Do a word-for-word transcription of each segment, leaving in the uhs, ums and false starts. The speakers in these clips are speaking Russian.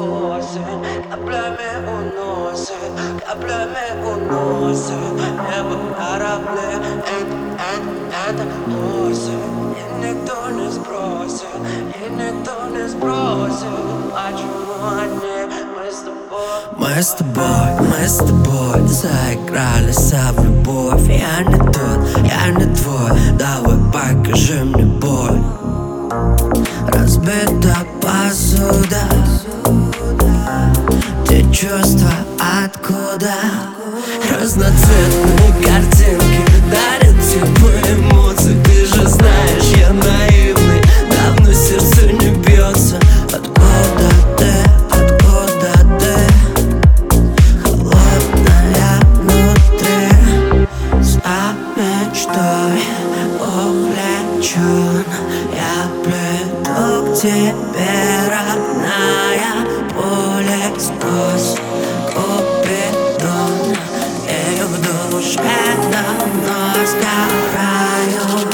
осень, каплями уносит, каплями уносит небо корабли. Это, это, это осень, и никто не сбросит, и никто не сбросит. Почему одни мы с тобой? Мы с тобой, мы с тобой заигрались в любовь. Я не тот, я не твой, давай покажи мне боль. Разбита посуда, те чувства откуда? Разноцветные картинки дарят теплые эмоции. Ты же знаешь, я наивный, давно сердце не бьется. Откуда ты, откуда ты? Холодная внутри, за мечтой увлечен. Я приду к тебе, родная, пуля сквозь купидон. И в душе давно сгораю.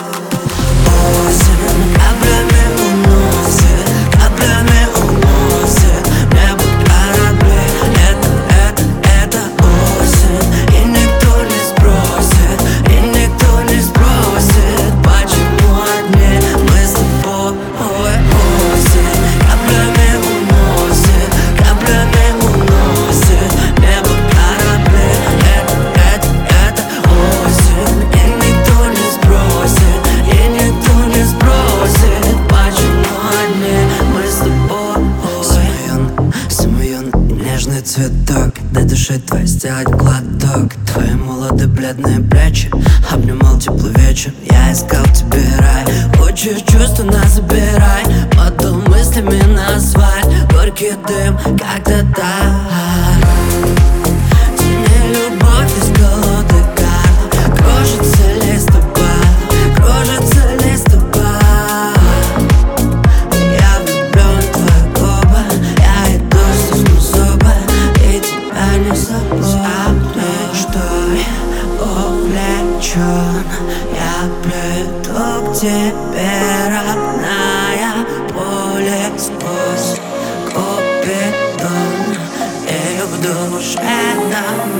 Осень каплями уносит, каплями уносит небо корабли. Это, это, это осень, и никто не сбросит, и никто не сбросит. Почему одни мы с тобой? Осень каплями уносит, каплями уносит небо корабли. Это, это, это осень, и никто не сбросит, и никто не сбросит. Почему одни мы с тобой? Самоюн, самоюн, нежный цветок, дай душе твоей сделать глоток. Твои молодые бледные плечи обнимал теплый вечер. Я искал тебе рай, хочешь чувства нас забирай. Потом мыслями назвать горький дым, как-то так. Тяни любовь из колоды карт, кружится листопад, кружится листопад. Я влюблен в твои губы, я иду стиснув зубы, и тебя не забуду. А мечтой увлечен, я приду к тебе, родная, пуля сквозь купидон. И в душе давно